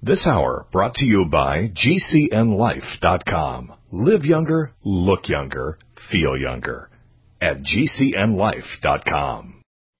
This hour brought to you by GCNLife.com. Live younger, look younger, feel younger at GCNLife.com.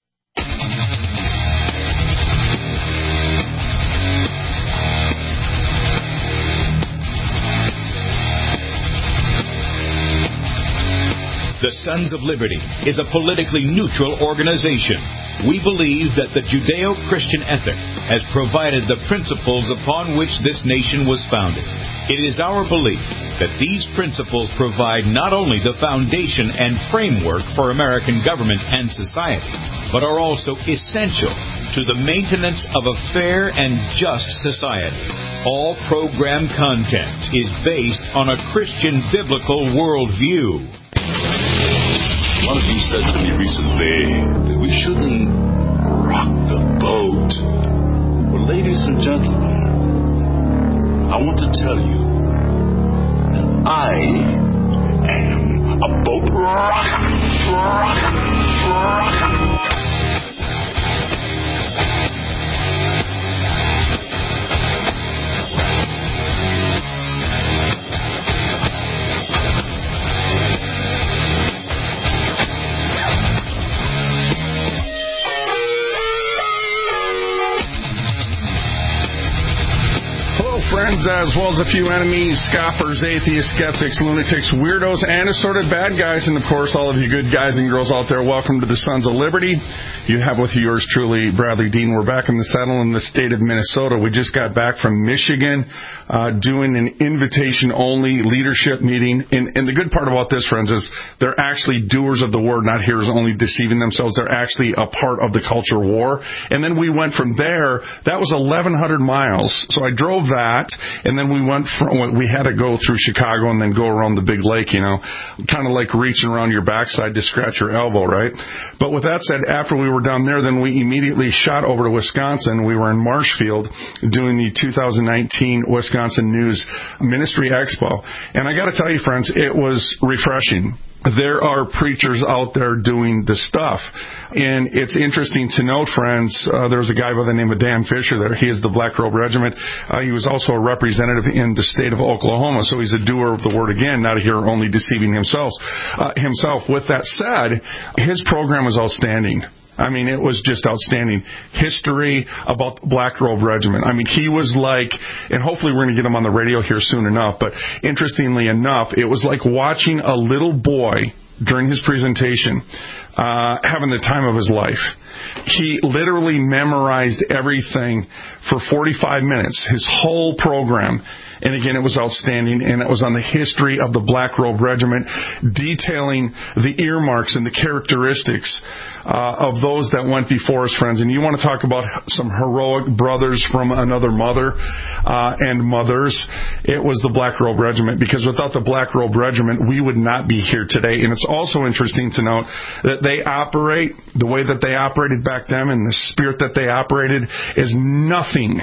The Sons of Liberty is a politically neutral organization. We believe that the Judeo-Christian ethic has provided the principles upon which this nation was founded. It is our belief that these principles provide not only the foundation and framework for American government and society, but are also essential to the maintenance of a fair and just society. All program content is based on a Christian biblical worldview. One of you said to me recently that we shouldn't rock the boat. Well, ladies and gentlemen, I want to tell you that I am a boat rocker. Friends, as well as a few enemies, scoffers, atheists, skeptics, lunatics, weirdos, and assorted bad guys, and of course all of you good guys and girls out there, welcome to the Sons of Liberty. You have with you yours truly, Bradley Dean. We're back in the saddle in the state of Minnesota. We just got back from Michigan doing an invitation-only leadership meeting. And the good part about this, friends, is they're actually doers of the word, not hearers only deceiving themselves. They're actually a part of the culture war. And then we went from there. That was 1,100 miles. So I drove that. And then we had to go through Chicago and then go around the big lake, kind of like reaching around your backside to scratch your elbow, right? But with that said, after we were down there, then we immediately shot over to Wisconsin. We were in Marshfield doing the 2019 Wisconsin News Ministry Expo. And I got to tell you, friends, it was refreshing. There are preachers out there doing the stuff. And it's interesting to note, friends, there was a guy by the name of Dan Fisher there. He is the Black Robe Regiment. He was also a representative in the state of Oklahoma, so he's a doer of the word again, not a hearer only deceiving himself. With that said, his program was outstanding. I mean, it was just outstanding. History about the Black Robe Regiment. I mean, he was like, and hopefully we're going to get him on the radio here soon enough, but interestingly enough, it was like watching a little boy during his presentation having the time of his life. He literally memorized everything for 45 minutes, his whole program. And again, it was outstanding, and it was on the history of the Black Robe Regiment, detailing the earmarks and the characteristics of those that went before us, friends. And you want to talk about some heroic brothers from another mother and mothers, it was the Black Robe Regiment, because without the Black Robe Regiment, we would not be here today. And it's also interesting to note that they operate the way that they operated back then, and the spirit that they operated is nothing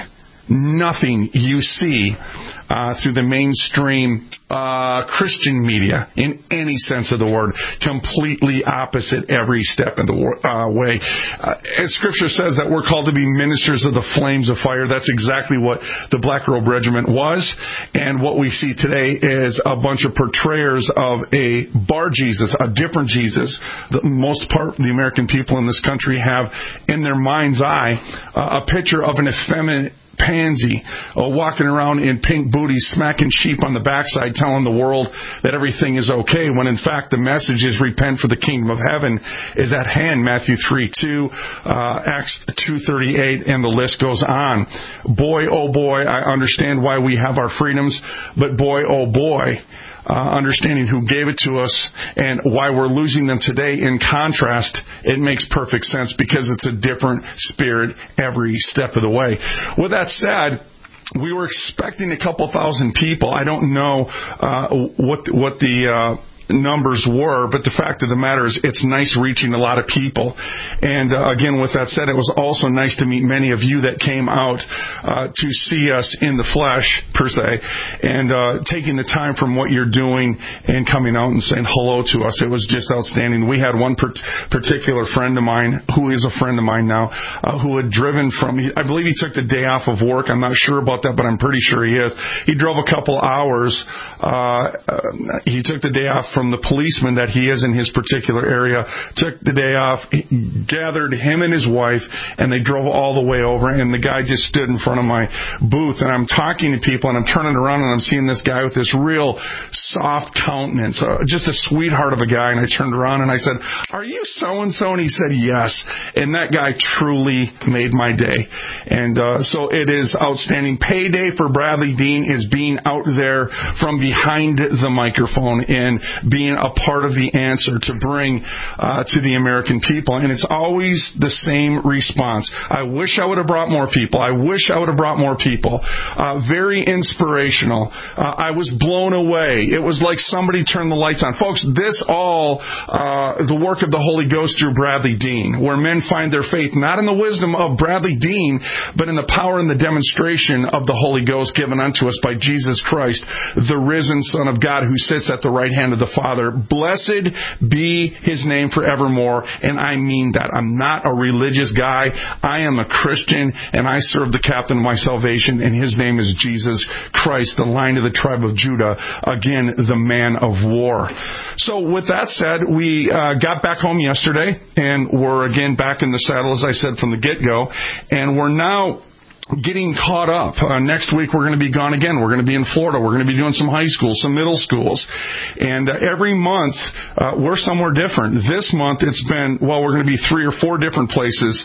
you see through the mainstream Christian media in any sense of the word. Completely opposite every step of the way. As Scripture says that we're called to be ministers of the flames of fire. That's exactly what the Black Robe Regiment was. And what we see today is a bunch of portrayers of a bar Jesus, a different Jesus. The most part of the American people in this country have in their mind's eye a picture of an effeminate pansy walking around in pink booties, smacking sheep on the backside, telling the world that everything is okay, when in fact the message is repent, for the kingdom of heaven is at hand. Matthew 3:2, Acts 2:38, and the list goes on. Boy, oh boy, I understand why we have our freedoms, but boy, oh boy, understanding who gave it to us and why we're losing them today. In contrast, it makes perfect sense, because it's a different spirit every step of the way. With that said, we were expecting a couple thousand people. I don't know what the numbers were, but the fact of the matter is it's nice reaching a lot of people. And again, with that said, it was also nice to meet many of you that came out to see us in the flesh, per se, and taking the time from what you're doing and coming out and saying hello to us. It was just outstanding. We had one particular friend of mine, who is a friend of mine now, who had driven from, I believe he took the day off of work. I'm not sure about that, but I'm pretty sure he is. He drove a couple hours. He took the day off from the policeman that he is in his particular area, took the day off, gathered him and his wife, and they drove all the way over, and the guy just stood in front of my booth, and I'm talking to people, and I'm turning around, and I'm seeing this guy with this real soft countenance, just a sweetheart of a guy, and I turned around, and I said, "Are you so-and-so?" And he said, "Yes." And that guy truly made my day. And so it is outstanding. Payday for Bradley Dean is being out there from behind the microphone and being a part of the answer to bring to the American people. And it's always the same response. I wish I would have brought more people. I wish I would have brought more people. Very inspirational. I was blown away. It was like somebody turned the lights on. Folks, this all the work of the Holy Ghost through Bradley Dean, where men find their faith not in the wisdom of Bradley Dean, but in the power and the demonstration of the Holy Ghost given unto us by Jesus Christ, the risen Son of God, who sits at the right hand of the Father. Blessed be His name forevermore. And I mean that. I'm not a religious guy. I am a Christian, and I serve the captain of my salvation, and His name is Jesus Christ, the Lion of the tribe of Judah, again, the man of war. So with that said, we got back home yesterday, and we're again back in the saddle, as I said, from the get-go, and we're now getting caught up. Next week we're going to be gone again. We're going to be in Florida. We're going to be doing some high schools, some middle schools. And every month we're somewhere different. This month it's been, we're going to be 3 or 4 different places,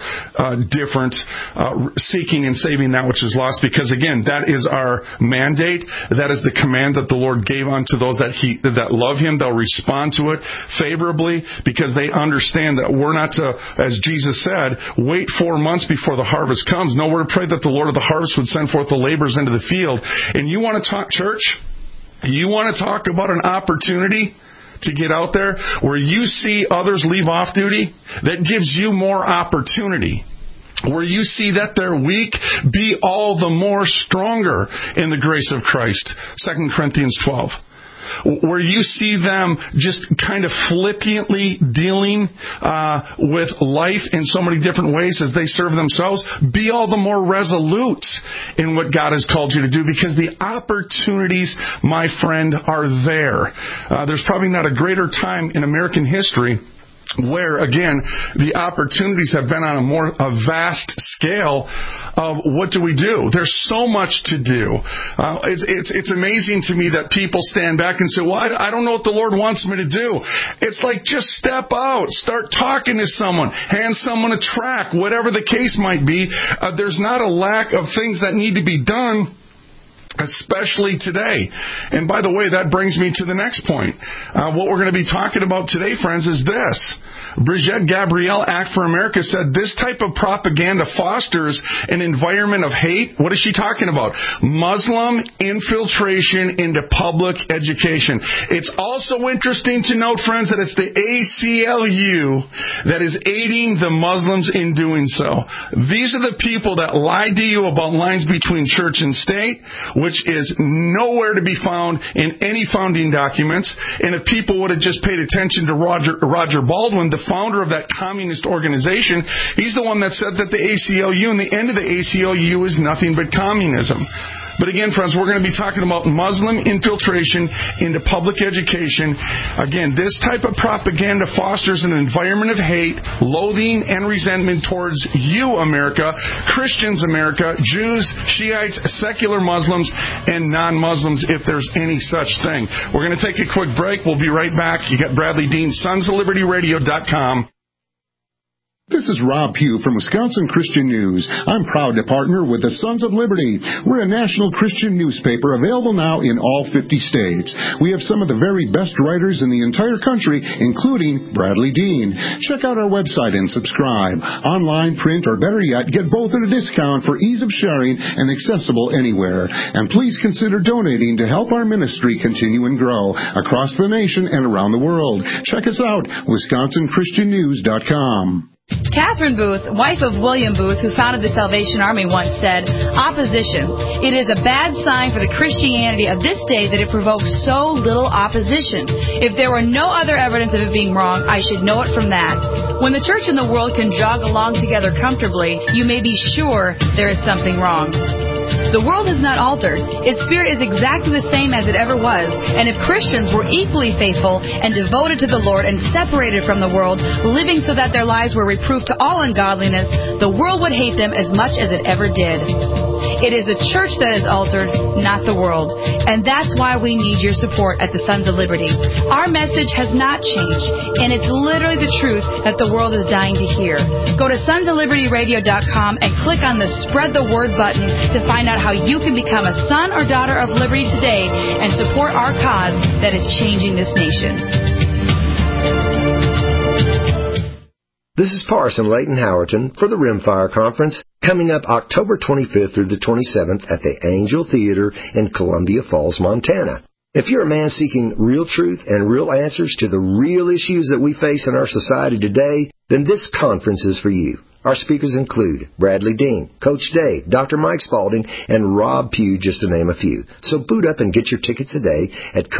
seeking and saving that which is lost, because again, that is our mandate. That is the command that the Lord gave unto those that love Him. They'll respond to it favorably because they understand that we're not to, as Jesus said, wait 4 months before the harvest comes. No, we're to pray that the Lord of the harvest would send forth the laborers into the field. And you want to talk, church? You want to talk about an opportunity to get out there where you see others leave off duty? That gives you more opportunity. Where you see that they're weak, be all the more stronger in the grace of Christ. 2 Corinthians 12. Where you see them just kind of flippantly dealing with life in so many different ways as they serve themselves, be all the more resolute in what God has called you to do, because the opportunities, my friend, are there. There's probably not a greater time in American history where, again, the opportunities have been on a vast scale of what do we do? There's so much to do. It's amazing to me that people stand back and say, well, I don't know what the Lord wants me to do. It's like, just step out. Start talking to someone. Hand someone a tract. Whatever the case might be, there's not a lack of things that need to be done, especially today. And by the way, that brings me to the next point. What we're going to be talking about today, friends, is this. Brigitte Gabrielle, Act for America, said this type of propaganda fosters an environment of hate. What is she talking about? Muslim infiltration into public education. It's also interesting to note, friends, that it's the ACLU that is aiding the Muslims in doing so. These are the people that lied to you about lines between church and state, which is nowhere to be found in any founding documents. And if people would have just paid attention to Roger Baldwin, the founder of that communist organization, he's the one that said that the ACLU and the end of the ACLU is nothing but communism. But again, friends, we're going to be talking about Muslim infiltration into public education. Again, this type of propaganda fosters an environment of hate, loathing, and resentment towards you, America, Christians, America, Jews, Shiites, secular Muslims, and non-Muslims, if there's any such thing. We're going to take a quick break. We'll be right back. You got Bradley Dean, sonsoflibertyradio.com. This is Rob Pugh from Wisconsin Christian News. I'm proud to partner with the Sons of Liberty. We're a national Christian newspaper available now in all 50 states. We have some of the very best writers in the entire country, including Bradley Dean. Check out our website and subscribe. Online, print, or better yet, get both at a discount for ease of sharing and accessible anywhere. And please consider donating to help our ministry continue and grow across the nation and around the world. Check us out, WisconsinChristianNews.com. Catherine Booth, wife of William Booth, who founded the Salvation Army, once said, "Opposition. It is a bad sign for the Christianity of this day that it provokes so little opposition. If there were no other evidence of it being wrong, I should know it from that. When the church and the world can jog along together comfortably, you may be sure there is something wrong." The world has not altered. Its spirit is exactly the same as it ever was. And if Christians were equally faithful and devoted to the Lord and separated from the world, living so that their lives were reproof to all ungodliness, the world would hate them as much as it ever did. It is the church that is altered, not the world. And that's why we need your support at the Sons of Liberty. Our message has not changed, and it's literally the truth that the world is dying to hear. Go to sonsoflibertyradio.com and click on the Spread the Word button to find out how you can become a son or daughter of liberty today and support our cause that is changing this nation. This is Parson Leighton Howerton for the Rimfire Conference, coming up October 25th through the 27th at the Angel Theater in Columbia Falls, Montana. If you're a man seeking real truth and real answers to the real issues that we face in our society today, then this conference is for you. Our speakers include Bradley Dean, Coach Dave, Dr. Mike Spalding, and Rob Pugh, just to name a few. So boot up and get your tickets today at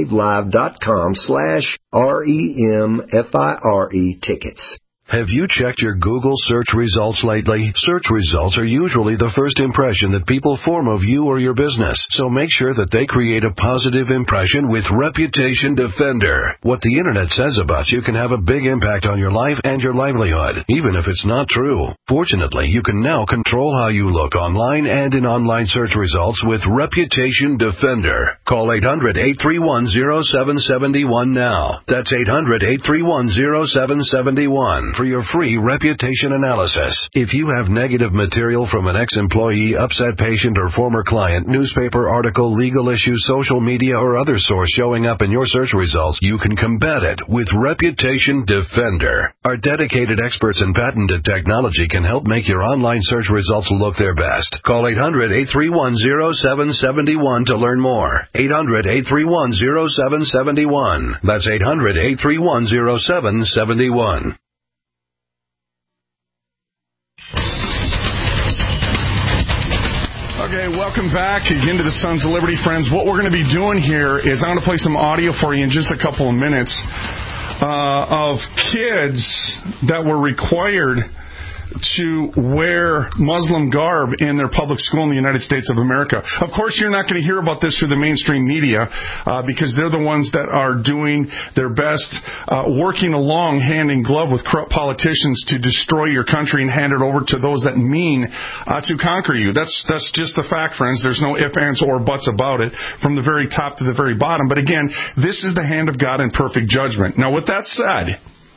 CoachDaveLive.com/REMFIRE tickets. Have you checked your Google search results lately? Search results are usually the first impression that people form of you or your business, so make sure that they create a positive impression with Reputation Defender. What the Internet says about you can have a big impact on your life and your livelihood, even if it's not true. Fortunately, you can now control how you look online and in online search results with Reputation Defender. Call 800-831-0771 now. That's 800-831-0771. For your free reputation analysis. If you have negative material from an ex-employee, upset patient, or former client, newspaper article, legal issue, social media, or other source showing up in your search results, you can combat it with Reputation Defender. Our dedicated experts in patented technology can help make your online search results look their best. Call 800-831-0771 to learn more. 800-831-0771. That's 800-831-0771. Okay, welcome back again to the Sons of Liberty, friends. What we're going to be doing here is I'm going to play some audio for you in just a couple of minutes of kids that were required to wear Muslim garb in their public school in the United States of America. Of course, you're not going to hear about this through the mainstream media because they're the ones that are doing their best, working along hand in glove with corrupt politicians to destroy your country and hand it over to those that mean to conquer you. That's just the fact, friends. There's no ifs, ands, or buts about it from the very top to the very bottom. But again, this is the hand of God in perfect judgment. Now, with that said,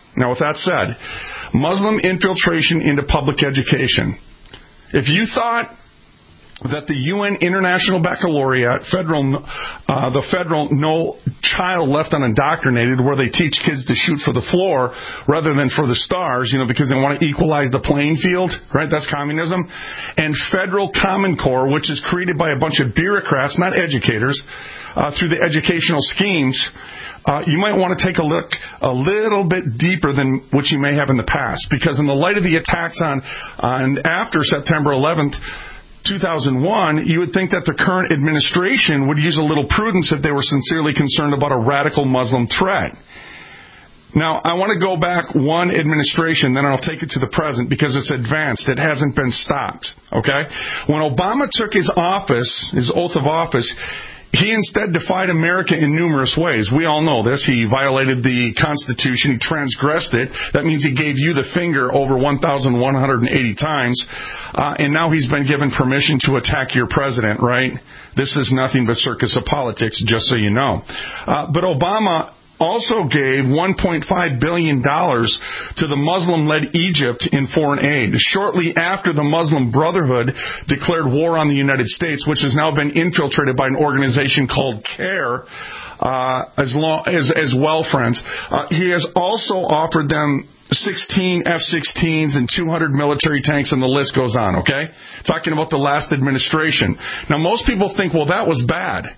Muslim infiltration into public education. If you thought that the UN International Baccalaureate, the federal No Child Left Unindoctrinated, where they teach kids to shoot for the floor rather than for the stars, because they want to equalize the playing field, right? That's communism. And federal Common Core, which is created by a bunch of bureaucrats, not educators, through the educational schemes, you might want to take a look a little bit deeper than what you may have in the past. Because in the light of the attacks on after September 11th, 2001, you would think that the current administration would use a little prudence if they were sincerely concerned about a radical Muslim threat. Now, I want to go back one administration, then I'll take it to the present because it's advanced. It hasn't been stopped, okay? When Obama took his oath of office, he instead defied America in numerous ways. We all know this. He violated the Constitution. He transgressed it. That means he gave you the finger over 1,180 times. And now he's been given permission to attack your president, right? This is nothing but circus of politics, just so you know. But Obama also gave $1.5 billion to the Muslim-led Egypt in foreign aid. Shortly after the Muslim Brotherhood declared war on the United States, which has now been infiltrated by an organization called CARE, as well, friends. He has also offered them 16 F-16s and 200 military tanks, and the list goes on, okay? Talking about the last administration. Now, most people think, well, that was bad.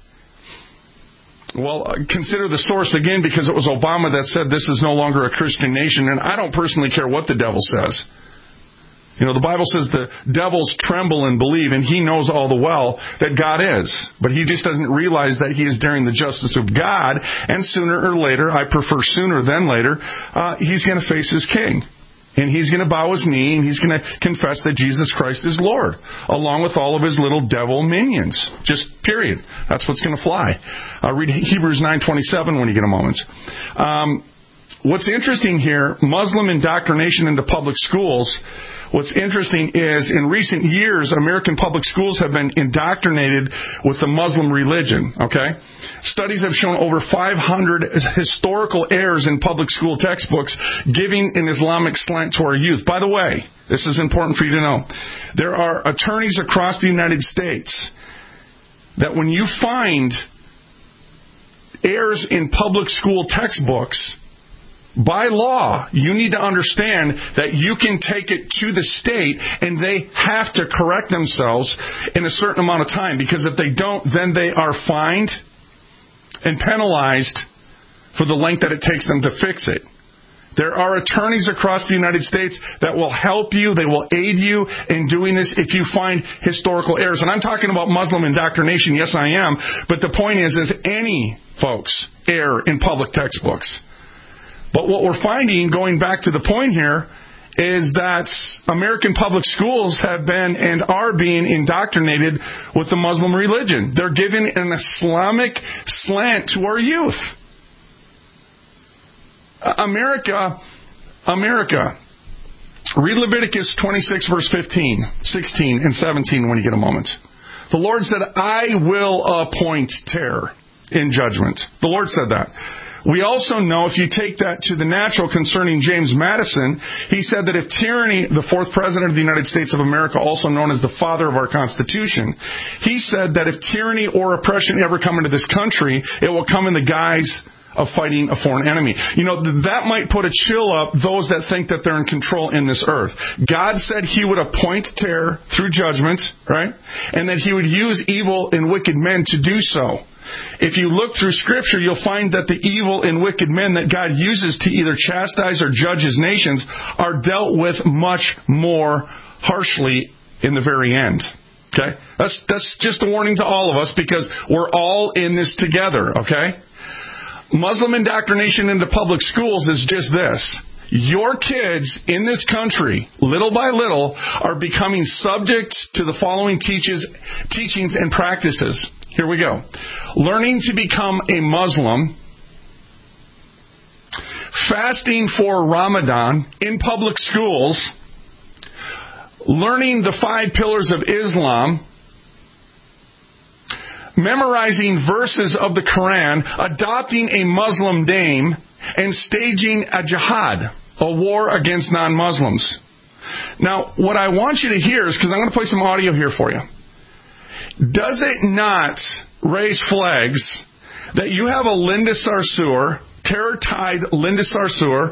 Well, consider the source again, because it was Obama that said this is no longer a Christian nation, and I don't personally care what the devil says. You know, the Bible says the devils tremble and believe, and he knows all the well that God is. But he just doesn't realize that he is daring the justice of God, and sooner or later, I prefer sooner than later, he's going to face his king. And he's going to bow his knee, and he's going to confess that Jesus Christ is Lord, along with all of his little devil minions. Just period. That's what's going to fly. Read Hebrews 9:27 when you get a moment. What's interesting here, Muslim indoctrination into public schools. What's interesting is, in recent years, American public schools have been indoctrinated with the Muslim religion, okay? Studies have shown over 500 historical errors in public school textbooks, giving an Islamic slant to our youth. By the way, this is important for you to know. There are attorneys across the United States that when you find errors in public school textbooks, by law, you need to understand that you can take it to the state and they have to correct themselves in a certain amount of time, because if they don't, then they are fined and penalized for the length that it takes them to fix it. There are attorneys across the United States that will help you, they will aid you in doing this if you find historical errors. And I'm talking about Muslim indoctrination, yes I am, but the point is any folks err in public textbooks. But what we're finding, going back to the point here, is that American public schools have been and are being indoctrinated with the Muslim religion. They're giving an Islamic slant to our youth. America, read Leviticus 26, verse 15, 16, and 17 when you get a moment. The Lord said, I will appoint terror in judgment. The Lord said that. We also know, if you take that to the natural concerning James Madison, he said that if tyranny, the fourth president of the United States of America, also known as the father of our Constitution, he said that if tyranny or oppression ever come into this country, it will come in the guise of fighting a foreign enemy. You know, that might put a chill up those that think that they're in control in this earth. God said he would appoint terror through judgment, right? And that he would use evil and wicked men to do so. If you look through Scripture, you'll find that the evil and wicked men that God uses to either chastise or judge his nations are dealt with much more harshly in the very end. Okay? That's just a warning to all of us, because we're all in this together, okay? Muslim indoctrination into public schools is just this. Your kids in this country, little by little, are becoming subject to the following teachings and practices. Here we go. Learning to become a Muslim, fasting for Ramadan in public schools, learning the 5 pillars of Islam, memorizing verses of the Quran, adopting a Muslim name, and staging a jihad, a war against non-Muslims. Now, what I want you to hear is, because I'm going to play some audio here for you. Does it not raise flags that you have a Linda Sarsour, terror-tied Linda Sarsour,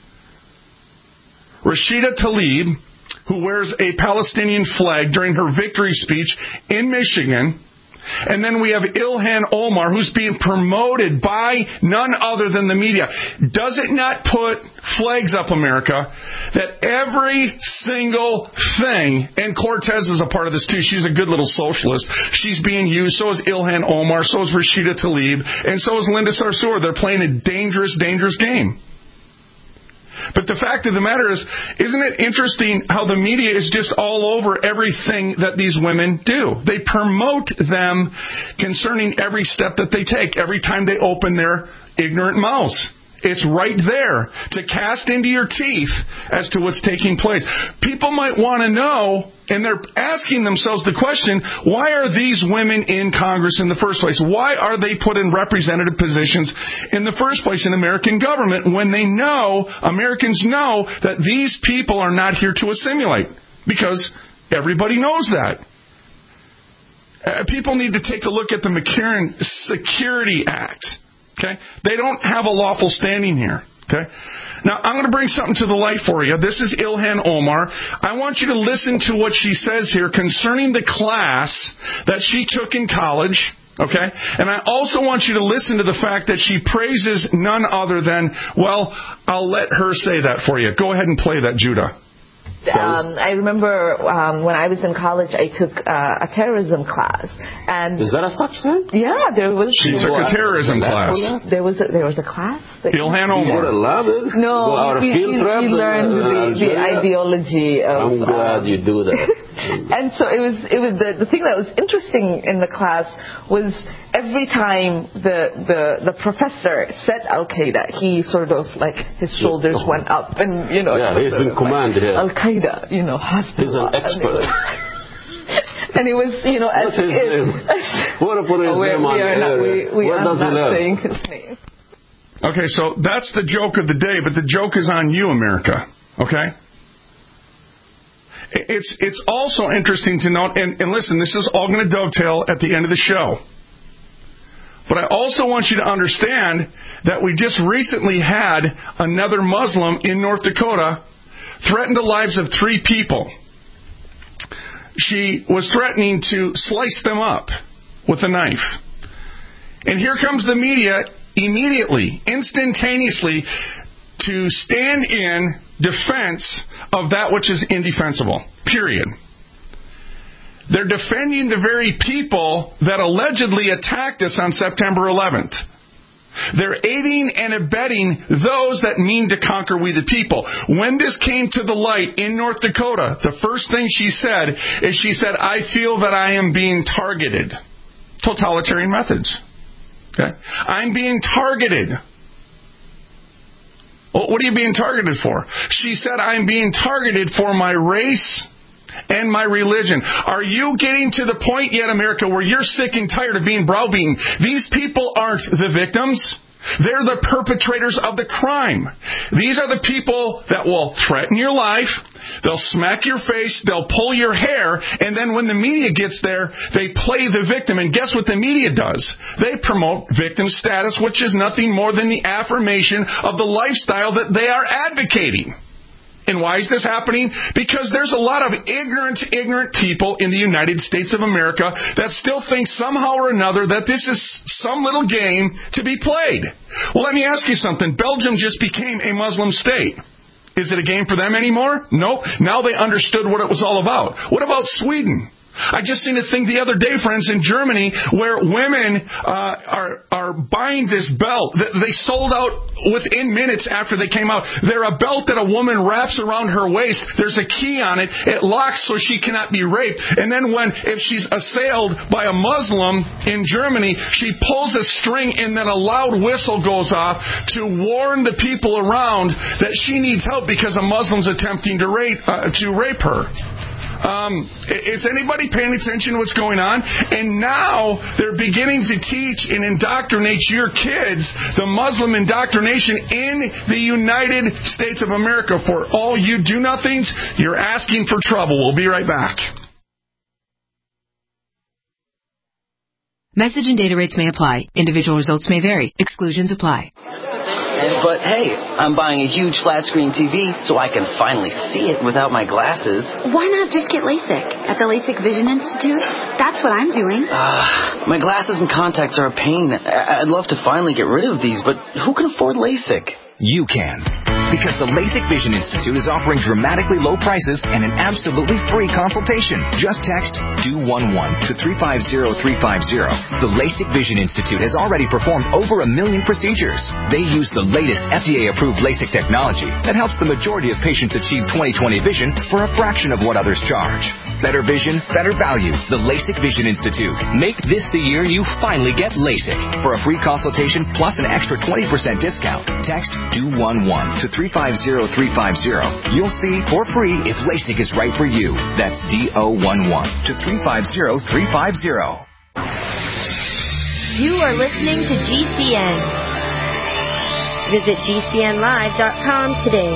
Rashida Tlaib, who wears a Palestinian flag during her victory speech in Michigan, and then we have Ilhan Omar, who's being promoted by none other than the media. Does it not put flags up, America, that every single thing, and Cortez is a part of this too, she's a good little socialist, she's being used, so is Ilhan Omar, so is Rashida Tlaib, and so is Linda Sarsour. They're playing a dangerous, dangerous game. But the fact of the matter is, isn't it interesting how the media is just all over everything that these women do? They promote them concerning every step that they take, every time they open their ignorant mouths. It's right there to cast into your teeth as to what's taking place. People might want to know, and they're asking themselves the question, why are these women in Congress in the first place? Why are they put in representative positions in the first place in American government when they know, Americans know, that these people are not here to assimilate? Because everybody knows that. People need to take a look at the McCarran Security Act. Okay? They don't have a lawful standing here. Okay? Now, I'm going to bring something to the light for you. This is Ilhan Omar. I want you to listen to what she says here concerning the class that she took in college. Okay? And I also want you to listen to the fact that she praises none other than, well, I'll let her say that for you. Go ahead and play that, Judah. I remember when I was in college, I took a terrorism class. And is that a such thing? Yeah, there was. She took a terrorism class. There was a class. Ilhan Omar. No, we learned the ideology of. I'm glad you do that. And so it was the thing that was interesting in the class was every time the professor said Al-Qaeda, he sort of like his shoulders went up and he's in command here. Al-Qaeda, Hezbollah. He's an expert. And it was, what's his name? What put his name on there? Where does he live? Saying his name. Okay, so that's the joke of the day, but the joke is on you, America. Okay? It's also interesting to note, and listen, this is all going to dovetail at the end of the show. But I also want you to understand that we just recently had another Muslim in North Dakota threaten the lives of 3 people. She was threatening to slice them up with a knife. And here comes the media immediately, instantaneously, to stand in defense of that which is indefensible. Period. They're defending the very people that allegedly attacked us on September 11th. They're aiding and abetting those that mean to conquer we the people. When this came to the light in North Dakota, the first thing she said is I feel that I am being targeted. Totalitarian methods. Okay? I'm being targeted. Well, what are you being targeted for? She said, I'm being targeted for my race and my religion. Are you getting to the point yet, America, where you're sick and tired of being browbeaten? These people aren't the victims. They're the perpetrators of the crime. These are the people that will threaten your life. They'll smack your face. They'll pull your hair. And then when the media gets there, they play the victim. And guess what the media does? They promote victim status, which is nothing more than the affirmation of the lifestyle that they are advocating. And why is this happening? Because there's a lot of ignorant people in the United States of America that still think somehow or another that this is some little game to be played. Well, let me ask you something. Belgium just became a Muslim state. Is it a game for them anymore? Nope. Now they understood what it was all about. What about Sweden? I just seen a thing the other day, friends, in Germany where women are buying this belt. They sold out within minutes after they came out. They're a belt that a woman wraps around her waist. There's a key on it. It locks so she cannot be raped. And then if she's assailed by a Muslim in Germany, she pulls a string and then a loud whistle goes off to warn the people around that she needs help because a Muslim's attempting to rape her. Is anybody paying attention to what's going on? And now they're beginning to teach and indoctrinate your kids the Muslim indoctrination in the United States of America. For all you do-nothings, you're asking for trouble. We'll be right back. Message and data rates may apply. Individual results may vary. Exclusions apply. But hey, I'm buying a huge flat screen TV so I can finally see it without my glasses. Why not just get LASIK at the LASIK Vision Institute? That's what I'm doing. My glasses and contacts are a pain. I'd love to finally get rid of these, but who can afford LASIK? You can. Because the LASIK Vision Institute is offering dramatically low prices and an absolutely free consultation. Just text DO11 to 350350. The LASIK Vision Institute has already performed over 1 million procedures. They use the latest FDA-approved LASIK technology that helps the majority of patients achieve 20/20 vision for a fraction of what others charge. Better vision, better value. The LASIK Vision Institute. Make this the year you finally get LASIK. For a free consultation plus an extra 20% discount, text DO11 to 350350. You'll see for free if LASIK is right for you. That's DO11 to 350350. You are listening to GCN. Visit GCNlive.com today.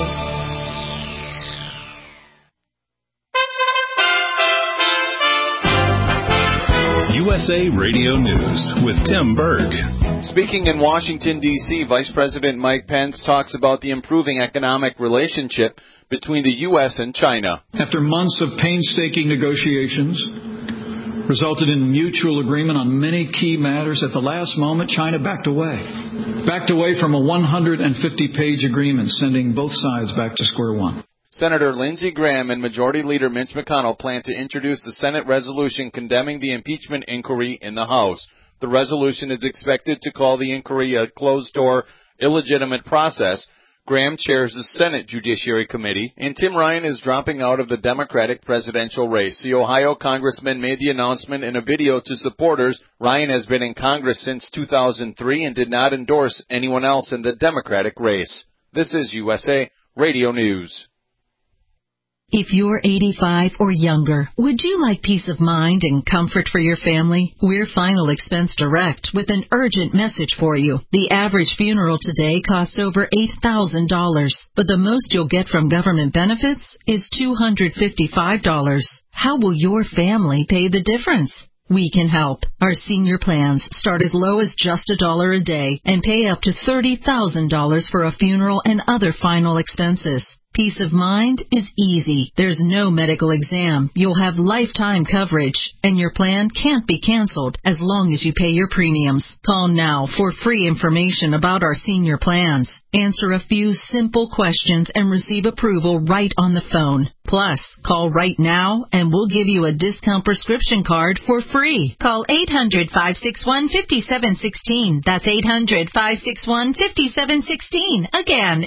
USA Radio News with Tim Berg. Speaking in Washington, D.C., Vice President Mike Pence talks about the improving economic relationship between the U.S. and China. After months of painstaking negotiations, resulted in mutual agreement on many key matters. At the last moment, China backed away from a 150-page agreement, sending both sides back to square one. Senator Lindsey Graham and Majority Leader Mitch McConnell plan to introduce the Senate resolution condemning the impeachment inquiry in the House. The resolution is expected to call the inquiry a closed-door, illegitimate process. Graham chairs the Senate Judiciary Committee, and Tim Ryan is dropping out of the Democratic presidential race. The Ohio congressman made the announcement in a video to supporters. Ryan has been in Congress since 2003 and did not endorse anyone else in the Democratic race. This is USA Radio News. If you're 85 or younger, would you like peace of mind and comfort for your family? We're Final Expense Direct with an urgent message for you. The average funeral today costs over $8,000, but the most you'll get from government benefits is $255. How will your family pay the difference? We can help. Our senior plans start as low as just $1 a day and pay up to $30,000 for a funeral and other final expenses. Peace of mind is easy. There's no medical exam. You'll have lifetime coverage, and your plan can't be canceled as long as you pay your premiums. Call now for free information about our senior plans. Answer a few simple questions and receive approval right on the phone. Plus, call right now and we'll give you a discount prescription card for free. Call 800-561-5716. That's 800-561-5716. Again,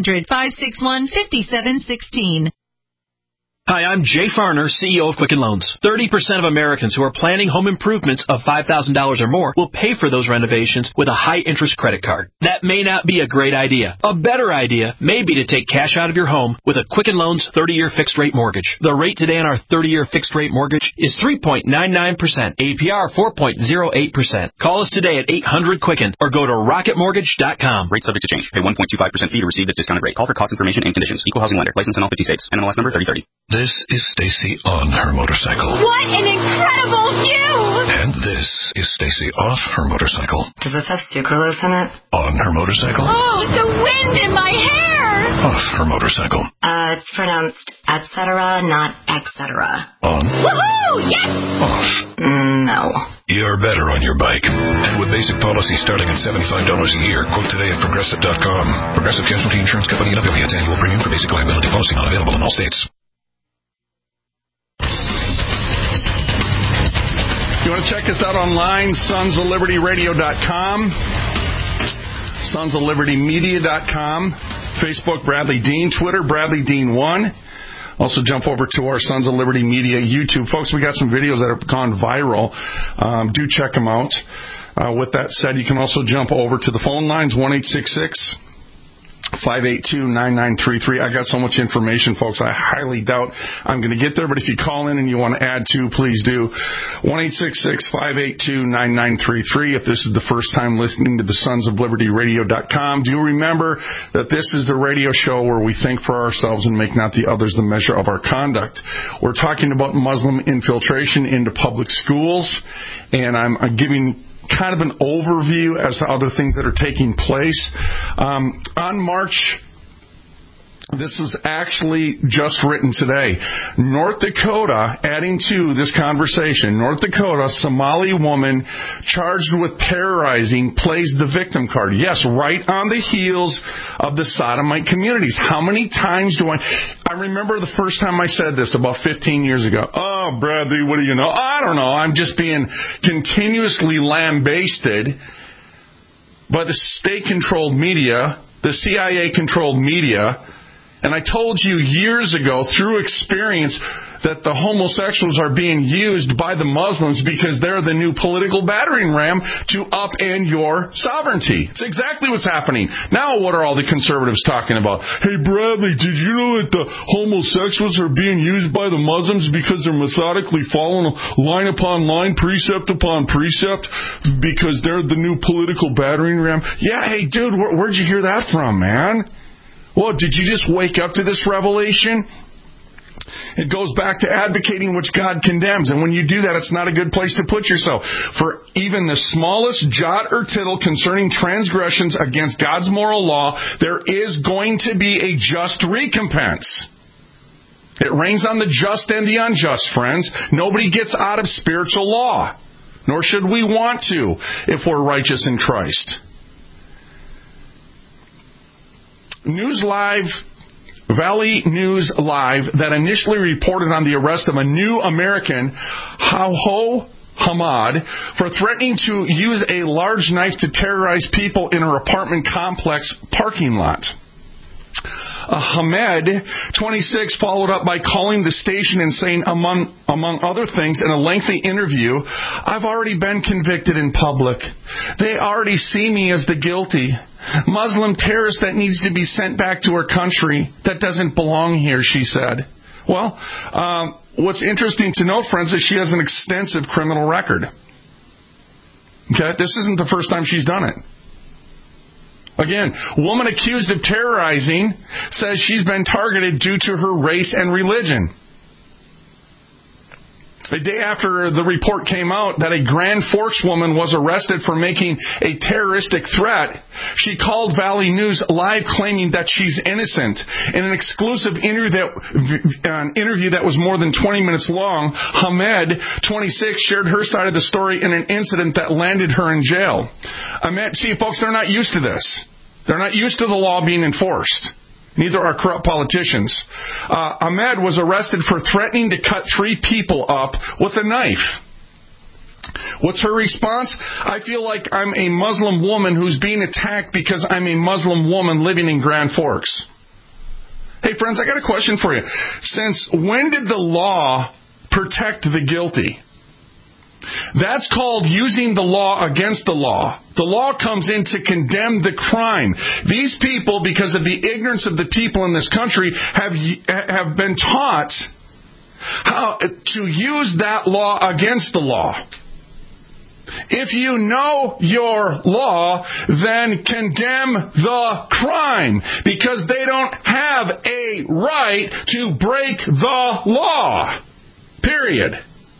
800-561-5716. Hi, I'm Jay Farner, CEO of Quicken Loans. 30% of Americans who are planning home improvements of $5,000 or more will pay for those renovations with a high-interest credit card. That may not be a great idea. A better idea may be to take cash out of your home with a Quicken Loans 30-year fixed-rate mortgage. The rate today on our 30-year fixed-rate mortgage is 3.99%, APR 4.08%. Call us today at 800-QUICKEN or go to rocketmortgage.com. Rate subject to change. Pay 1.25% fee to receive this discounted rate. Call for cost information and conditions. Equal housing lender. License in all 50 states. NMLS number 3030. This is Stacy on her motorcycle. What an incredible view! And this is Stacy off her motorcycle. Does this have sucralose in it? On her motorcycle. Oh, the wind in my hair! Off her motorcycle. It's pronounced et cetera, not et cetera. On. Woohoo! Yes! Off. No. You're better on your bike. And with basic policy starting at $75 a year, quote today at Progressive.com. Progressive Casualty Insurance Company and affiliates. Annual premium for basic liability policy not available in all states. You want to check us out online, sonsoflibertyradio.com, sonsoflibertymedia.com, Facebook, Bradley Dean, Twitter, Bradley Dean1. Also jump over to our Sons of Liberty Media YouTube. Folks, we got some videos that have gone viral. Do check them out. With that said, you can also jump over to the phone lines, 1-866-582-9933. I got so much information, folks, I highly doubt I'm going to get there, but if you call in and you want to add to, please do. 1-866-582-9933. If this is the first time listening to the sonsoflibertyradio.com, do remember that this is the radio show where we think for ourselves and make not the others the measure of our conduct. We're talking about Muslim infiltration into public schools, and I'm giving kind of an overview as to other things that are taking place. On March, this is actually just written today. North Dakota, adding to this conversation, North Dakota, Somali woman charged with terrorizing plays the victim card. Yes, right on the heels of the sodomite communities. How many times do I remember the first time I said this about 15 years ago. Oh, Bradley, what do you know? I don't know. I'm just being continuously lambasted by the state-controlled media, the CIA-controlled media. And I told you years ago, through experience, that the homosexuals are being used by the Muslims because they're the new political battering ram to upend your sovereignty. It's exactly what's happening. Now what are all the conservatives talking about? Hey, Bradley, did you know that the homosexuals are being used by the Muslims because they're methodically following line upon line, precept upon precept, because they're the new political battering ram? Yeah, hey, dude, where'd you hear that from, man? Well, did you just wake up to this revelation? It goes back to advocating which God condemns. And when you do that, it's not a good place to put yourself. For even the smallest jot or tittle concerning transgressions against God's moral law, there is going to be a just recompense. It rains on the just and the unjust, friends. Nobody gets out of spiritual law, nor should we want to if we're righteous in Christ. Valley News Live that initially reported on the arrest of a new American, Hawho Hamad, for threatening to use a large knife to terrorize people in her apartment complex parking lot. Hamed, 26, followed up by calling the station and saying, among other things, in a lengthy interview, I've already been convicted in public. They already see me as the guilty Muslim terrorist that needs to be sent back to her country that doesn't belong here, she said. Well, what's interesting to note, friends, is she has an extensive criminal record. Okay, this isn't the first time she's done it. Again, woman accused of terrorizing says she's been targeted due to her race and religion. The day after the report came out that a Grand Forks woman was arrested for making a terroristic threat, she called Valley News Live claiming that she's innocent. In an exclusive interview that was more than 20 minutes long, Hamed, 26, shared her side of the story in an incident that landed her in jail. See, folks, they're not used to this. They're not used to the law being enforced. Neither are corrupt politicians. Ahmed was arrested for threatening to cut 3 people up with a knife. What's her response? I feel like I'm a Muslim woman who's being attacked because I'm a Muslim woman living in Grand Forks. Hey, friends, I got a question for you. Since when did the law protect the guilty? That's called using the law against the law. The law comes in to condemn the crime. These people, because of the ignorance of the people in this country, have been taught how to use that law against the law. If you know your law, then condemn the crime, because they don't have a right to break the law. Period.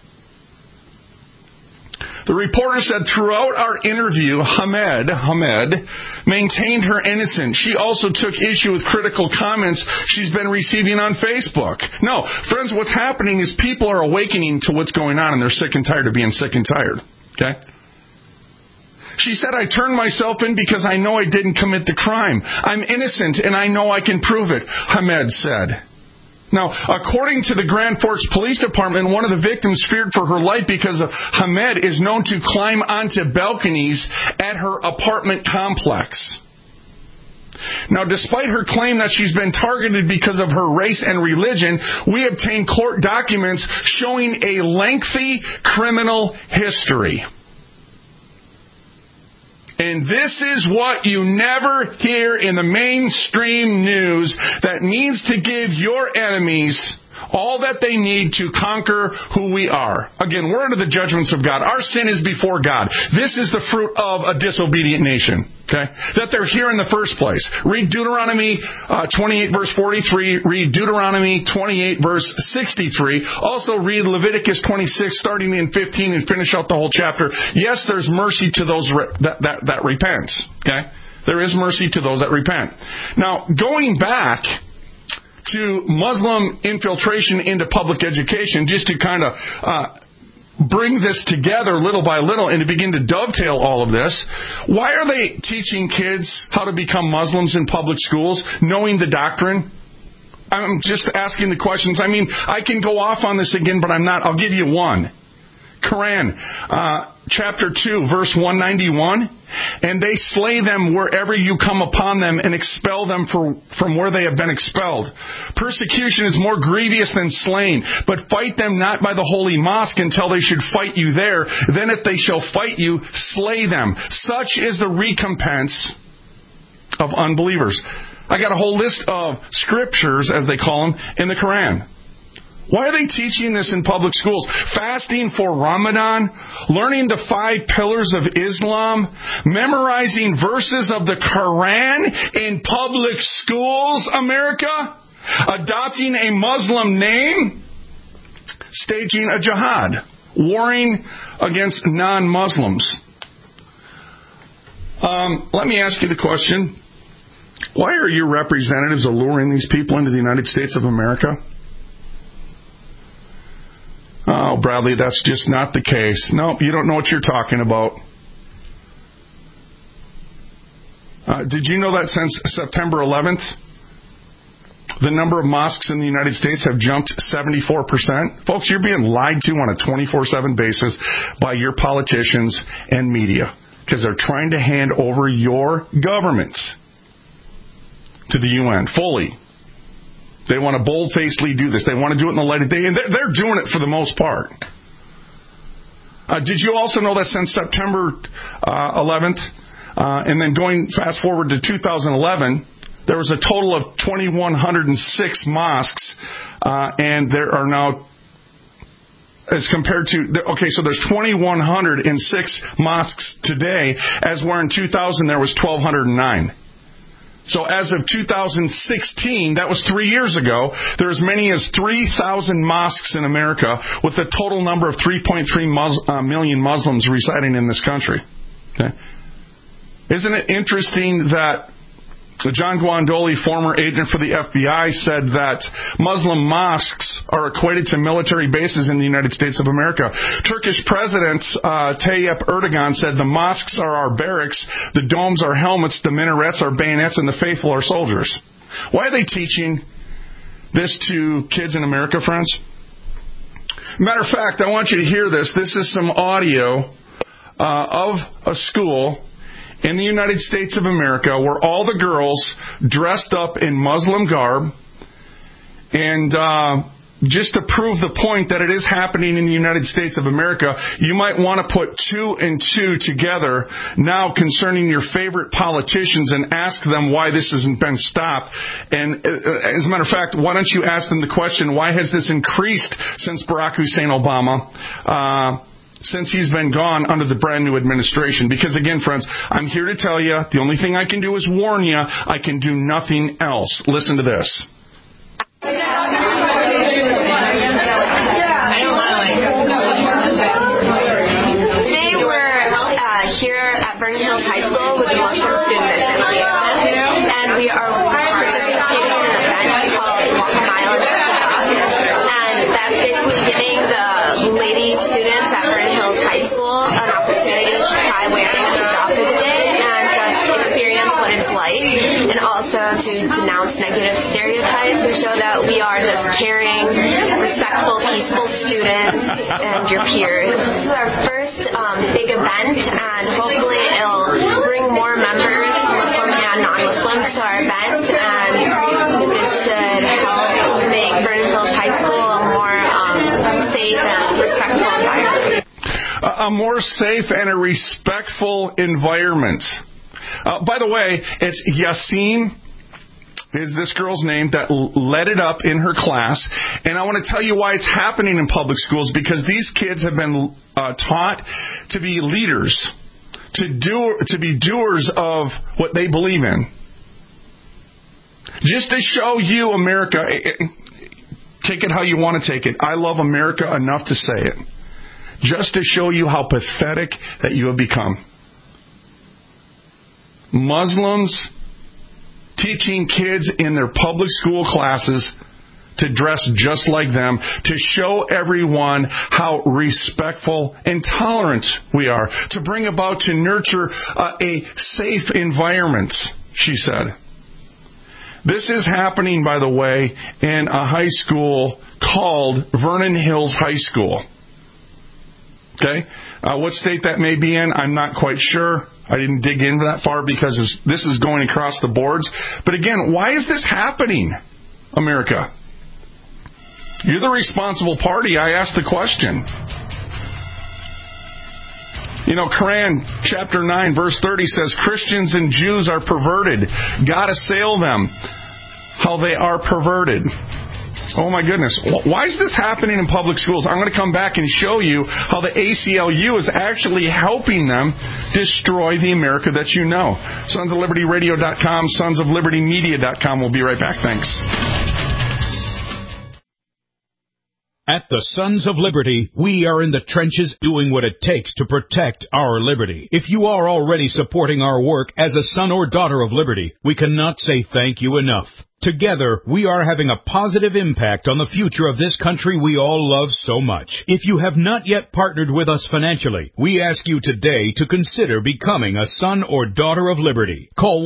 The reporter said throughout our interview, Hamed maintained her innocence. She also took issue with critical comments she's been receiving on Facebook. No, friends, what's happening is people are awakening to what's going on, and they're sick and tired of being sick and tired. Okay? She said, I turned myself in because I know I didn't commit the crime. I'm innocent, and I know I can prove it, Hamed said. Now, according to the Grand Forks Police Department, one of the victims feared for her life because Hamed is known to climb onto balconies at her apartment complex. Now, despite her claim that she's been targeted because of her race and religion, we obtained court documents showing a lengthy criminal history. And this is what you never hear in the mainstream news that needs to give your enemies all that they need to conquer who we are. Again, we're under the judgments of God. Our sin is before God. This is the fruit of a disobedient nation. Okay? That they're here in the first place. Read Deuteronomy 28 verse 43. Read Deuteronomy 28 verse 63. Also read Leviticus 26 starting in 15 and finish out the whole chapter. Yes, there's mercy to those that repent. Okay? There is mercy to those that repent. Now, going back to Muslim infiltration into public education, just to kind of bring this together little by little and to begin to dovetail all of this, why are they teaching kids how to become Muslims in public schools, knowing the doctrine? I'm just asking the questions. I mean, I can go off on this again, but I'm not. I'll give you one. Quran. chapter 2, verse 191, and they slay them wherever you come upon them and expel them from where they have been expelled. Persecution is more grievous than slain, but fight them not by the holy mosque until they should fight you there. Then if they shall fight you, slay them. Such is the recompense of unbelievers. I got a whole list of scriptures, as they call them, in the Quran. Why are they teaching this in public schools? Fasting for Ramadan, learning the 5 pillars of Islam, memorizing verses of the Quran in public schools, America, adopting a Muslim name, staging a jihad, warring against non-Muslims. Let me ask you the question. Why are your representatives alluring these people into the United States of America? Oh, Bradley, that's just not the case. No, you don't know what you're talking about. Did you know that since September 11th, the number of mosques in the United States have jumped 74%? Folks, you're being lied to on a 24/7 basis by your politicians and media because they're trying to hand over your governments to the UN fully. They want to bold-facedly do this. They want to do it in the light of day, and they're doing it for the most part. Did you also know that since September 11th, and then going fast forward to 2011, there was a total of 2,106 mosques, and there are now, as compared to, so there's 2,106 mosques today, as where in 2000 there was 1,209. So as of 2016, that was 3 years ago, there are as many as 3,000 mosques in America with a total number of 3.3 million Muslims residing in this country. Okay. Isn't it interesting that John Guandoli, former agent for the FBI, said that Muslim mosques are equated to military bases in the United States of America. Turkish President Tayyip Erdogan said the mosques are our barracks, the domes are helmets, the minarets are bayonets, and the faithful are soldiers. Why are they teaching this to kids in America, friends? Matter of fact, I want you to hear this. This is some audio of a school in the United States of America where all the girls dressed up in Muslim garb, and just to prove the point that it is happening in the United States of America, you might want to put 2 and 2 together now concerning your favorite politicians and ask them why this hasn't been stopped. And as a matter of fact, why don't you ask them the question, why has this increased since Barack Hussein Obama, since he's been gone under the brand new administration? Because again, friends, I'm here to tell you, the only thing I can do is warn you. I can do nothing else. Listen to this. Today we're here at Vernon Hills High School with the Muslim Student Association, and we are participating in an event called Walk a Mile in Hijab, and that's basically giving the lady students at Vernon Hills High School an opportunity to try wearing a hijab for the day and just experience what it's like, and also to denounce negative stereotypes and show that we are just caring, respectful, peaceful students and your peers. This is our first big event, and hopefully it'll bring more members, Muslim and non-Muslim, to our event, and it should help make Vernon Hills High School a more safe and respectful environment. A more safe and a respectful environment. By the way, it's Yasin is this girl's name that led it up in her class. And I want to tell you why it's happening in public schools, because these kids have been taught to be leaders, to be doers of what they believe in. Just to show you, America, take it how you want to take it. I love America enough to say it. Just to show you how pathetic that you have become. Muslims teaching kids in their public school classes to dress just like them, to show everyone how respectful and tolerant we are, to bring about, to nurture a safe environment, she said. This is happening, by the way, in a high school called Vernon Hills High School. Okay? What state that may be in, I'm not quite sure. I didn't dig into that far because this is going across the boards. But again, why is this happening, America? You're the responsible party. I asked the question. You know, Quran chapter 9, verse 30 says, Christians and Jews are perverted. God assail them, how they are perverted. Oh my goodness. Why is this happening in public schools? I'm going to come back and show you how the ACLU is actually helping them destroy the America that you know. SonsOfLibertyRadio.com, SonsOfLibertyMedia.com. We'll be right back. Thanks. At the Sons of Liberty, we are in the trenches doing what it takes to protect our liberty. If you are already supporting our work as a son or daughter of liberty, we cannot say thank you enough. Together, we are having a positive impact on the future of this country we all love so much. If you have not yet partnered with us financially, we ask you today to consider becoming a son or daughter of liberty. Call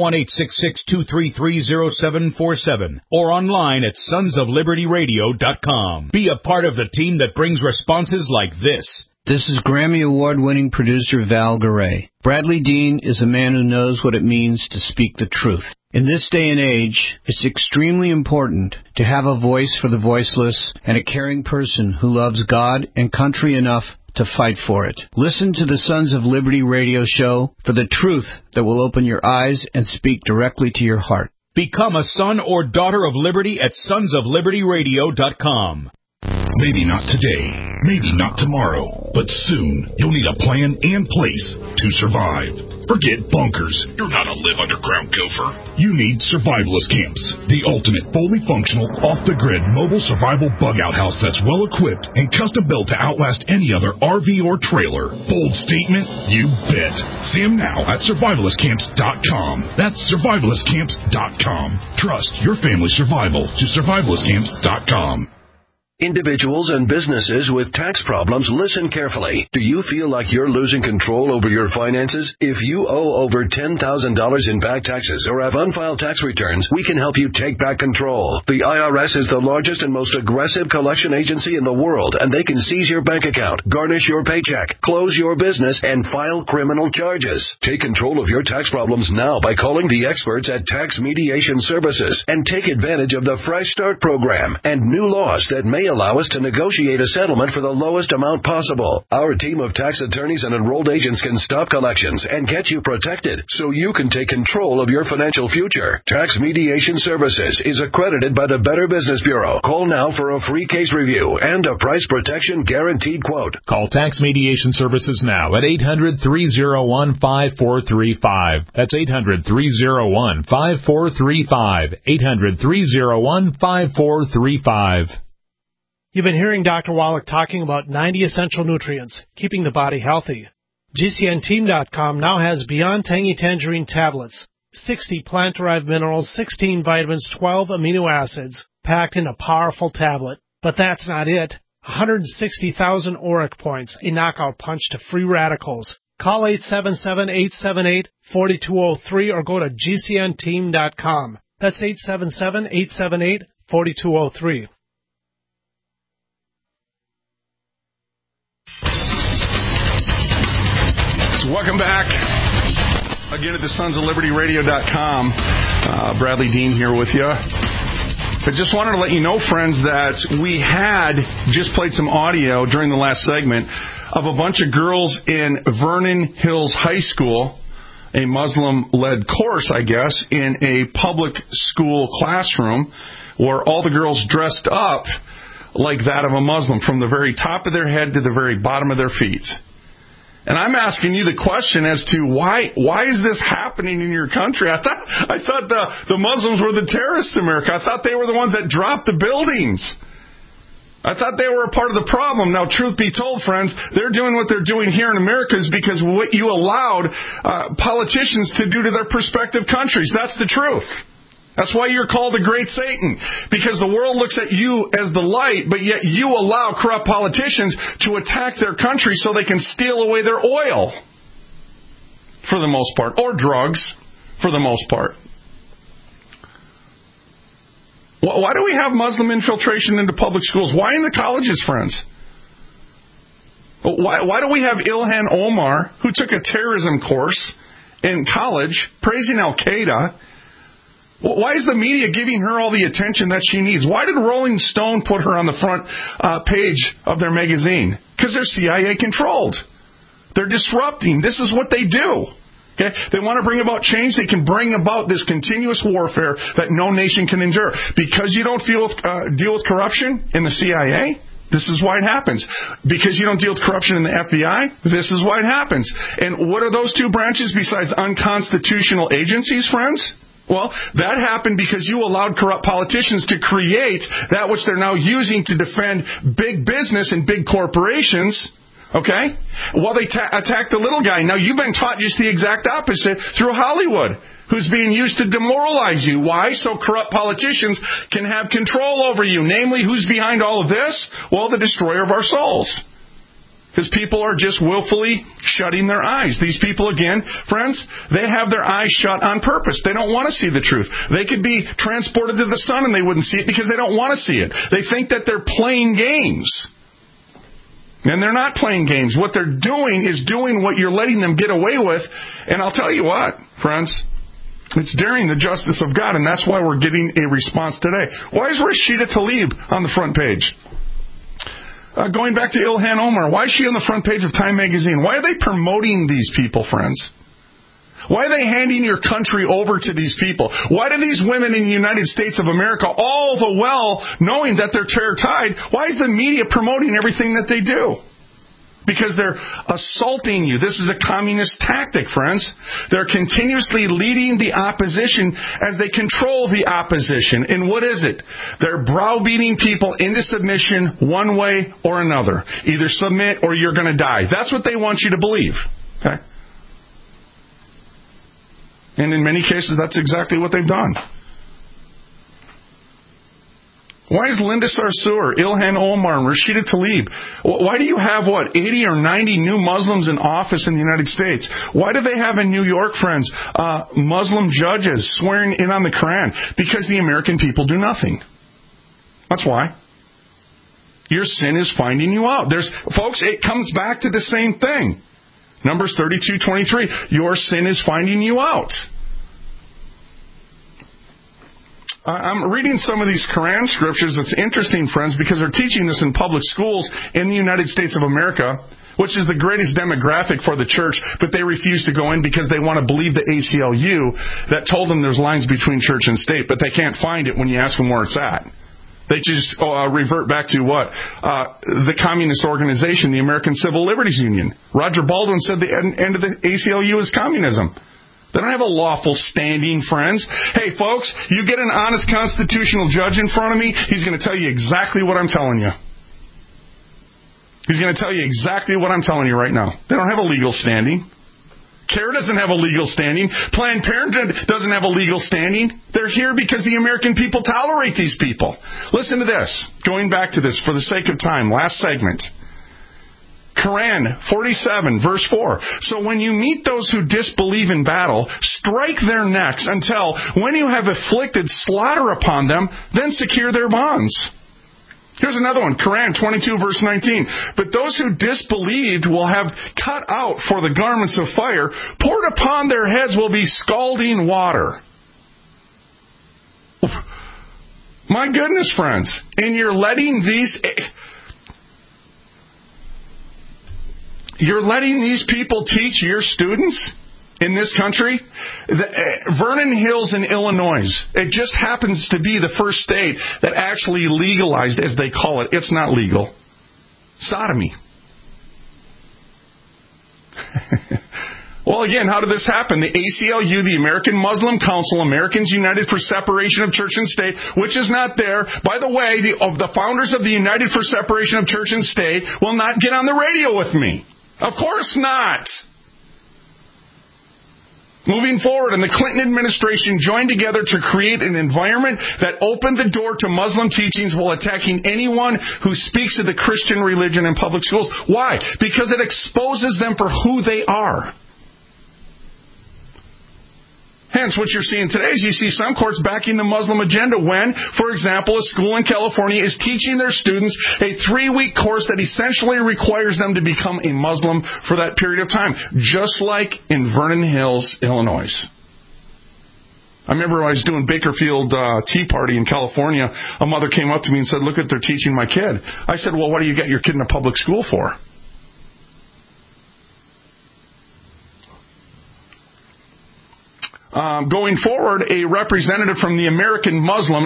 1-866-233-0747 or online at sonsoflibertyradio.com. Be a part of the team that brings responses like this. This is Grammy Award-winning producer Val Garay. Bradley Dean is a man who knows what it means to speak the truth. In this day and age, it's extremely important to have a voice for the voiceless and a caring person who loves God and country enough to fight for it. Listen to the Sons of Liberty radio show for the truth that will open your eyes and speak directly to your heart. Become a son or daughter of liberty at sonsoflibertyradio.com. Maybe not today, maybe not tomorrow, but soon you'll need a plan and place to survive. Forget bunkers. You're not a live underground gopher. You need Survivalist Camps, the ultimate fully functional, off-the-grid mobile survival bug-out house that's well-equipped and custom-built to outlast any other RV or trailer. Bold statement? You bet. See them now at survivalistcamps.com. That's survivalistcamps.com. Trust your family's survival to survivalistcamps.com. Individuals and businesses with tax problems, listen carefully. Do you feel like you're losing control over your finances? If you owe over $10,000 in back taxes or have unfiled tax returns, we can help you take back control. The IRS is the largest and most aggressive collection agency in the world, and they can seize your bank account, garnish your paycheck, close your business, and file criminal charges. Take control of your tax problems now by calling the experts at Tax Mediation Services and take advantage of the Fresh Start program and new laws that may allow us to negotiate a settlement for the lowest amount possible. Our team of tax attorneys and enrolled agents can stop collections and get you protected so you can take control of your financial future. Tax Mediation Services is accredited by the Better Business Bureau. Call now for a free case review and a price protection guaranteed quote. Call Tax Mediation Services now at 800-301-5435. That's 800-301-5435. 800-301-5435. You've been hearing Dr. Wallach talking about 90 essential nutrients, keeping the body healthy. GCNteam.com now has Beyond Tangy Tangerine tablets, 60 plant-derived minerals, 16 vitamins, 12 amino acids, packed in a powerful tablet. But that's not it. 160,000 auric points, a knockout punch to free radicals. Call 877-878-4203 or go to GCNteam.com. That's 877-878-4203. Welcome back. Again at the SonsOfLibertyRadio.com. Bradley Dean here with you. I just wanted to let you know, friends, that we had just played some audio during the last segment of a bunch of girls in Vernon Hills High School, a Muslim-led course, I guess, in a public school classroom where all the girls dressed up like that of a Muslim, from the very top of their head to the very bottom of their feet. And I'm asking you the question as to why is this happening in your country? I thought the Muslims were the terrorists in America. I thought they were the ones that dropped the buildings. I thought they were a part of the problem. Now, truth be told, friends, they're doing what they're doing here in America is because what you allowed politicians to do to their respective countries. That's the truth. That's why you're called the Great Satan, because the world looks at you as the light, but yet you allow corrupt politicians to attack their country so they can steal away their oil, for the most part, or drugs, for the most part. Why do we have Muslim infiltration into public schools? Why in the colleges, friends? Why do we have Ilhan Omar, who took a terrorism course in college, praising Al-Qaeda? Why is the media giving her all the attention that she needs? Why did Rolling Stone put her on the front page of their magazine? Because they're CIA controlled. They're disrupting. This is what they do. Okay? They want to bring about change. They can bring about this continuous warfare that no nation can endure. Because you don't deal with corruption in the CIA, this is why it happens. Because you don't deal with corruption in the FBI, this is why it happens. And what are those two branches besides unconstitutional agencies, friends? Well, that happened because you allowed corrupt politicians to create that which they're now using to defend big business and big corporations. Okay? While they attack the little guy. Now, you've been taught just the exact opposite through Hollywood, who's being used to demoralize you. Why? So corrupt politicians can have control over you. Namely, who's behind all of this? Well, the destroyer of our souls. Because people are just willfully shutting their eyes. These people, again, friends, they have their eyes shut on purpose. They don't want to see the truth. They could be transported to the sun and they wouldn't see it because they don't want to see it. They think that they're playing games. And they're not playing games. What they're doing is doing what you're letting them get away with. And I'll tell you what, friends, it's daring the justice of God, and that's why we're getting a response today. Why is Rashida Tlaib on the front page? Going back to Ilhan Omar, why is she on the front page of Time magazine? Why are they promoting these people, friends? Why are they handing your country over to these people? Why do these women in the United States of America, all the while knowing that they're terror-tied, why is the media promoting everything that they do? Because they're assaulting you. This is a communist tactic, friends. They're continuously leading the opposition as they control the opposition. And what is it? They're browbeating people into submission one way or another. Either submit or you're going to die. That's what they want you to believe. Okay? And in many cases, that's exactly what they've done. Why is Linda Sarsour, Ilhan Omar, and Rashida Tlaib? Why do you have, 80 or 90 new Muslims in office in the United States? Why do they have in New York, friends, Muslim judges swearing in on the Quran? Because the American people do nothing. That's why. Your sin is finding you out. Folks, it comes back to the same thing. Numbers 32:23. Your sin is finding you out. I'm reading some of these Quran scriptures. It's interesting, friends, because they're teaching this in public schools in the United States of America, which is the greatest demographic for the church, but they refuse to go in because they want to believe the ACLU that told them there's lines between church and state, but they can't find it when you ask them where it's at. They just revert back to what? The communist organization, the American Civil Liberties Union. Roger Baldwin said the end of the ACLU is communism. They don't have a lawful standing, friends. Hey, folks, you get an honest constitutional judge in front of me, he's going to tell you exactly what I'm telling you. He's going to tell you exactly what I'm telling you right now. They don't have a legal standing. CARE doesn't have a legal standing. Planned Parenthood doesn't have a legal standing. They're here because the American people tolerate these people. Listen to this. Going back to this for the sake of time. Last segment. Quran 47, verse 4. So when you meet those who disbelieve in battle, strike their necks until, when you have inflicted slaughter upon them, then secure their bonds. Here's another one, Quran 22, verse 19. But those who disbelieved will have cut out for the garments of fire, poured upon their heads will be scalding water. My goodness, friends. And you're letting these people teach your students in this country? Vernon Hills in Illinois. It just happens to be the first state that actually legalized, as they call it. It's not legal. Sodomy. Well, again, how did this happen? The ACLU, the American Muslim Council, Americans United for Separation of Church and State, which is not there. By the way, the founders of the United for Separation of Church and State will not get on the radio with me. Of course not. Moving forward, and the Clinton administration joined together to create an environment that opened the door to Muslim teachings while attacking anyone who speaks of the Christian religion in public schools. Why? Because it exposes them for who they are. Hence, what you're seeing today is you see some courts backing the Muslim agenda when, for example, a school in California is teaching their students a 3-week course that essentially requires them to become a Muslim for that period of time, just like in Vernon Hills, Illinois. I remember when I was doing Bakerfield Tea Party in California, a mother came up to me and said, "Look what they're teaching my kid." I said, "Well, what do you get your kid in a public school for?" Going forward, a representative from the American Muslim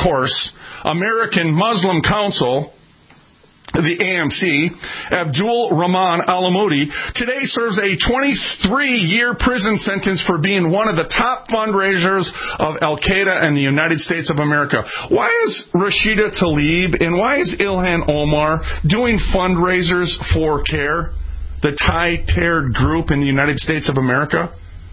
Council, the AMC, Abdul Rahman Alamoudi, today serves a 23-year prison sentence for being one of the top fundraisers of Al-Qaeda in the United States of America. Why is Rashida Tlaib and why is Ilhan Omar doing fundraisers for CARE, the tie-teared group in the United States of America?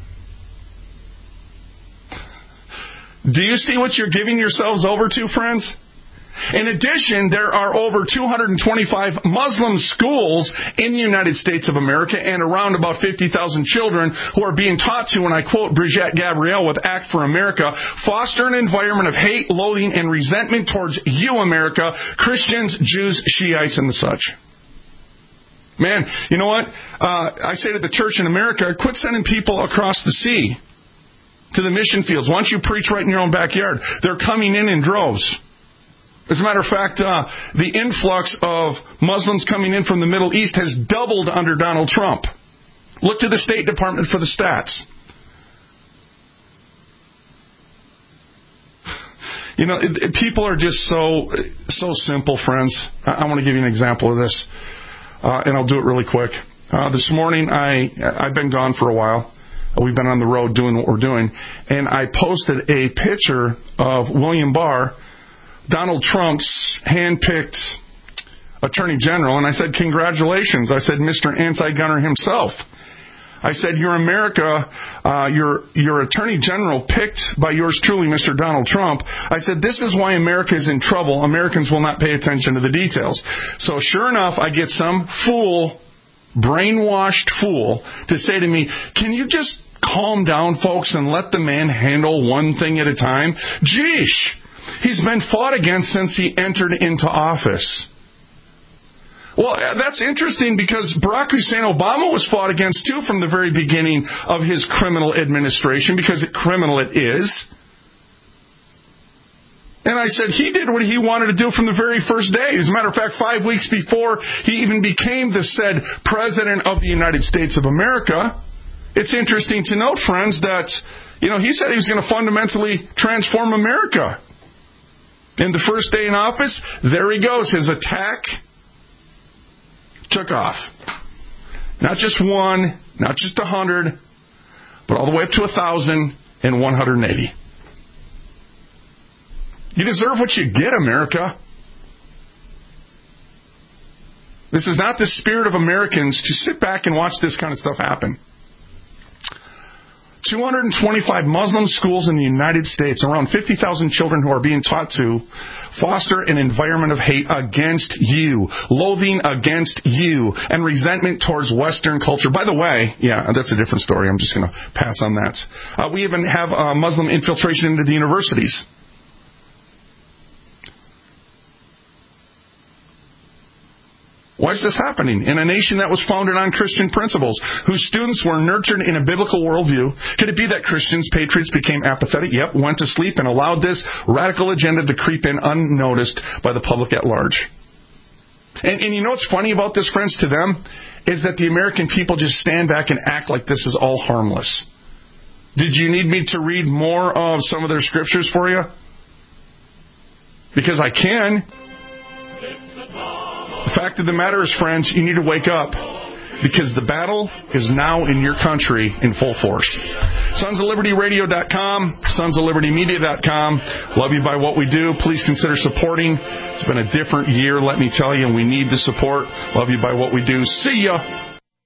Do you see what you're giving yourselves over to, friends? In addition, there are over 225 Muslim schools in the United States of America and around about 50,000 children who are being taught to, and I quote Brigitte Gabriel with Act for America, foster an environment of hate, loathing, and resentment towards you, America, Christians, Jews, Shiites, and the such. Man, you know what? I say to the church in America, quit sending people across the sea to the mission fields. Why don't you preach right in your own backyard? They're coming in droves. As a matter of fact, the influx of Muslims coming in from the Middle East has doubled under Donald Trump. Look to the State Department for the stats. You know, people are just so simple, friends. I want to give you an example of this, and I'll do it really quick. This morning, I've been gone for a while. We've been on the road doing what we're doing. And I posted a picture of William Barr, Donald Trump's hand-picked Attorney General. And I said, "Congratulations." I said, "Mr. Anti-Gunner himself." I said, "You're America, your Attorney General picked by yours truly, Mr. Donald Trump." I said, "This is why America is in trouble. Americans will not pay attention to the details." So sure enough, I get some fool, brainwashed fool, to say to me, "Can you just calm down, folks, and let the man handle one thing at a time?" Geesh! He's been fought against since he entered into office. Well, that's interesting because Barack Hussein Obama was fought against too from the very beginning of his criminal administration, because criminal it is. And I said he did what he wanted to do from the very first day. As a matter of fact, 5 weeks before he even became the said President of the United States of America, it's interesting to note, friends, that, he said he was going to fundamentally transform America. And the first day in office, there he goes. His attack took off. Not just one, not just 100, but all the way up to 1,180. You deserve what you get, America. This is not the spirit of Americans to sit back and watch this kind of stuff happen. 225 Muslim schools in the United States, around 50,000 children who are being taught to foster an environment of hate against you, loathing against you, and resentment towards Western culture. By the way, that's a different story. I'm just going to pass on that. We even have Muslim infiltration into the universities. Why is this happening? In a nation that was founded on Christian principles, whose students were nurtured in a biblical worldview, could it be that Christians, patriots, became apathetic, went to sleep, and allowed this radical agenda to creep in unnoticed by the public at large? And you know what's funny about this, friends, to them, is that the American people just stand back and act like this is all harmless. Did you need me to read more of some of their scriptures for you? Because I can. The fact of the matter is, friends, you need to wake up, because the battle is now in your country in full force. SonsOfLibertyRadio.com, SonsOfLibertyMedia.com. Love you by what we do. Please consider supporting. It's been a different year, let me tell you, and we need the support. Love you by what we do. See ya.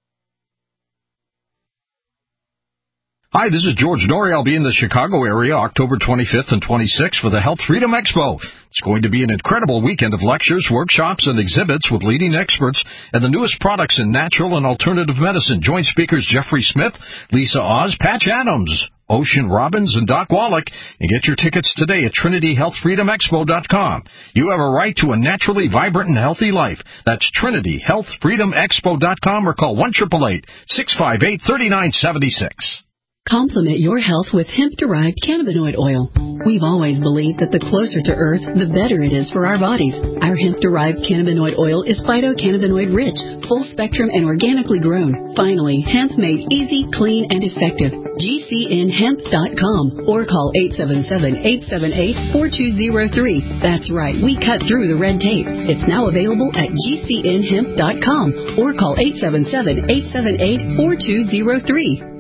Hi, this is George Norrie. I'll be in the Chicago area October 25th and 26th for the Health Freedom Expo. It's going to be an incredible weekend of lectures, workshops, and exhibits with leading experts and the newest products in natural and alternative medicine. Join speakers Jeffrey Smith, Lisa Oz, Patch Adams, Ocean Robbins, and Doc Wallach, and get your tickets today at TrinityHealthFreedomExpo.com. You have a right to a naturally vibrant and healthy life. That's TrinityHealthFreedomExpo.com or call 1-888-658-3976. Complement your health with hemp-derived cannabinoid oil. We've always believed that the closer to Earth, the better it is for our bodies. Our hemp-derived cannabinoid oil is phytocannabinoid-rich, full-spectrum, and organically grown. Finally, hemp made easy, clean, and effective. GCNHemp.com or call 877-878-4203. That's right, we cut through the red tape. It's now available at GCNHemp.com or call 877-878-4203.